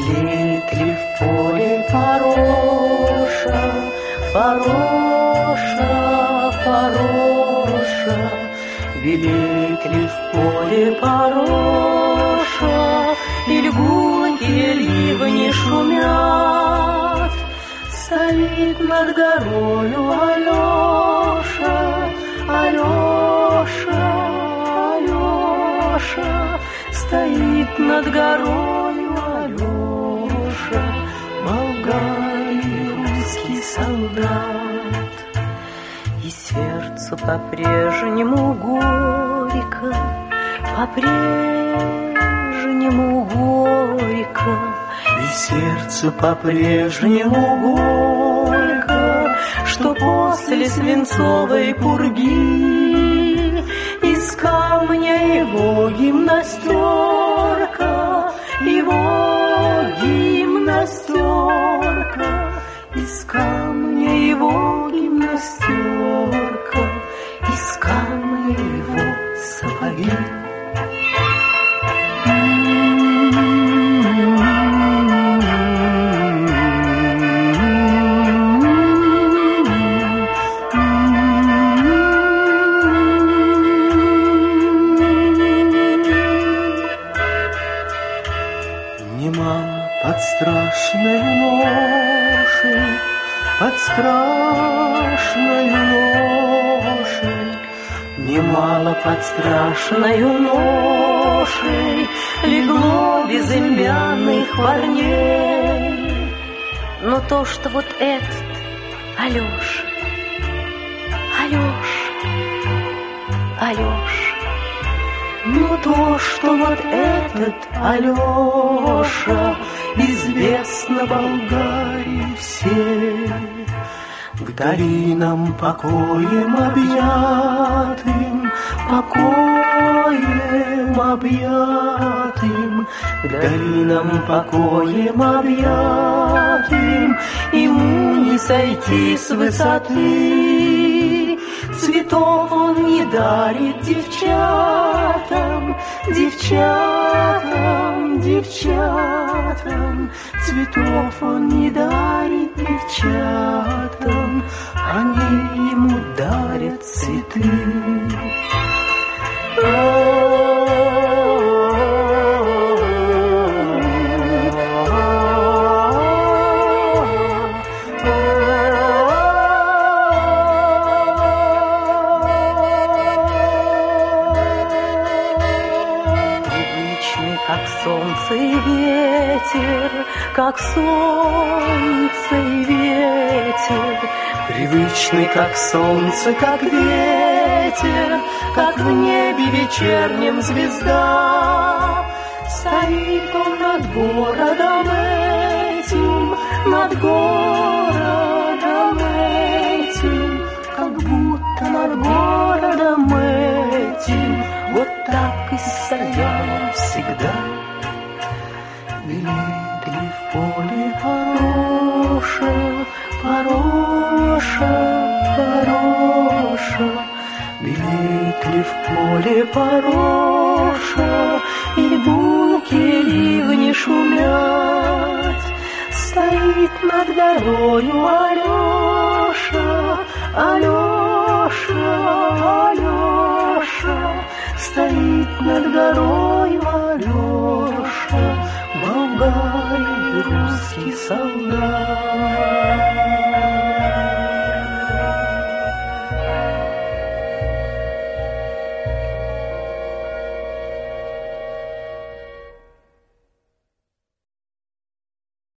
Белеет ли в поле пороша, пороша, пороша? Белеет ли в поле пороша, или гулкие ливни шумят? Стоит над горою Алеша, Алеша, Алеша. Стоит над горою Алеша, болгарин, русский солдат. И сердцу по-прежнему горько, по-прежнему горько. И сердцу по-прежнему горько, что после свинцовой пурги из камня его гимнастерка, его гимнастерка, из камня его гимнастерка, из камня его сапоги. Под страшной ношей, под страшной ношей, немало под страшной ношей легло безымянных парней. Но то, что вот этот Алеша, Алеша, Алеша, но то, что вот этот Алеша известно Болгарии всей, к долинам покоем объятым, покоем объятым, к долинам покоем объятым, ему не сойти с высоты. Цветов он не дарит девчатам, девчатам, девчатам. Цветов он не дарит девчатам, они ему дарят цветы. Как солнце и ветер, как солнце и ветер, привычный, как солнце, как ветер, как в небе вечернем звезда. Стоит он над городом этим, над городом этим, как будто над городом этим, вот так и стоял всегда. Белеет ли в поле пороша, пороша, пороша? Белеет ли в поле пороша, и гулкие ливни шумят? Стоит над горою Алеша, Алеша, Алеша. Стоит над горою Алеша, болгарин, русский солдат.